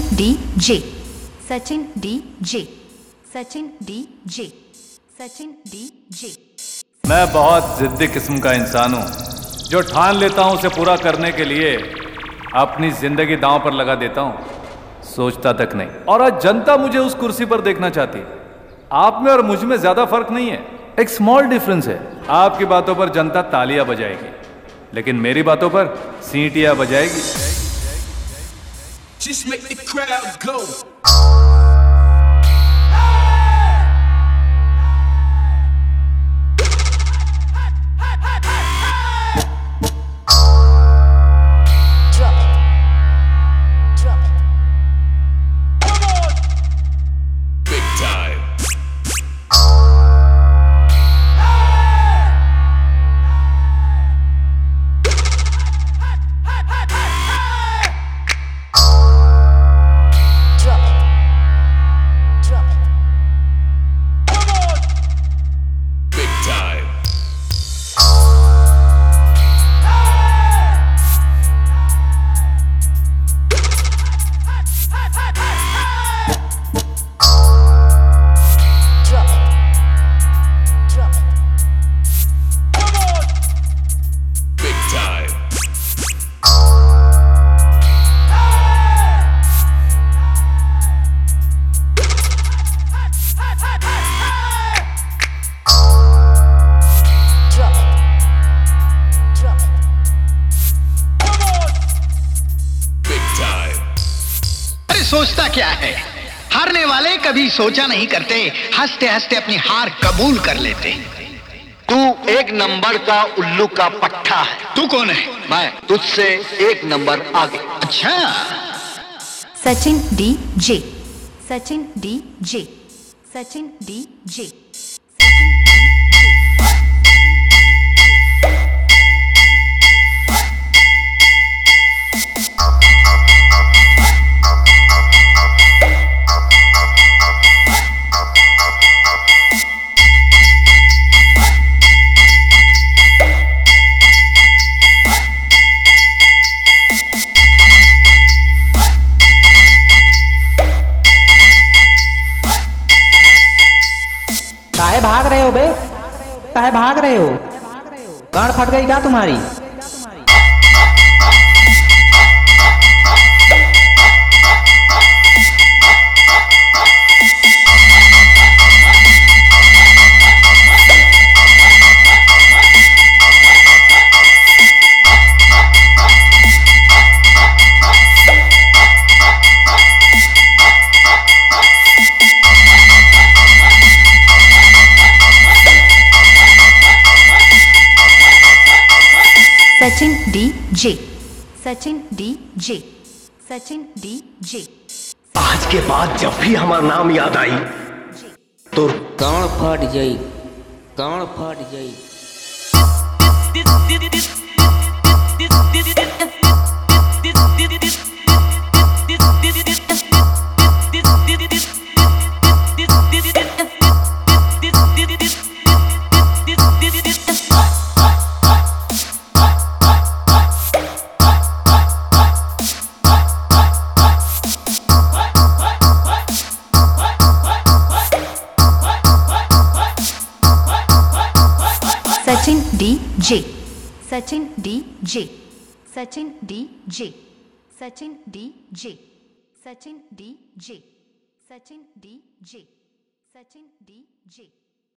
D J, Sachin D J, Sachin D J, Sachin D J. मैं बहुत जिद्दी किस्म का इंसान हूँ, जो ठान लेता हूँ उसे पूरा करने के लिए अपनी जिंदगी दांव पर लगा देता हूँ, सोचता तक नहीं। और आज जनता मुझे उस कुर्सी पर देखना चाहती है। आप में और मुझ में ज्यादा फर्क नहीं है, एक स्मॉल डिफरेंस है। आपकी बातों पर जनता तालियां बजाएगी, लेकिन मेरी बातों पर सीटियां बजाएगी। Just make the crowd go. सोचता क्या है, हारने वाले कभी सोचा नहीं करते, हंसते हंसते अपनी हार कबूल कर लेते। तू एक नंबर का उल्लू का पट्टा है। तू कौन है? मैं तुझसे एक नंबर आगे। अच्छा। Sachin D J, Sachin D J, Sachin D J. काहे भाग रहे हो बे? काहे भाग रहे हो? गांड फट गई क्या तुम्हारी? Sachin D J, Sachin D J, Sachin D J. आज के बाद जब भी हमारा नाम याद आई तो कान फट जाई, कान फट जाई। Sachin D J, Sachin D J, Sachin D J, Sachin D J, Sachin D J, Sachin D J, Sachin D J.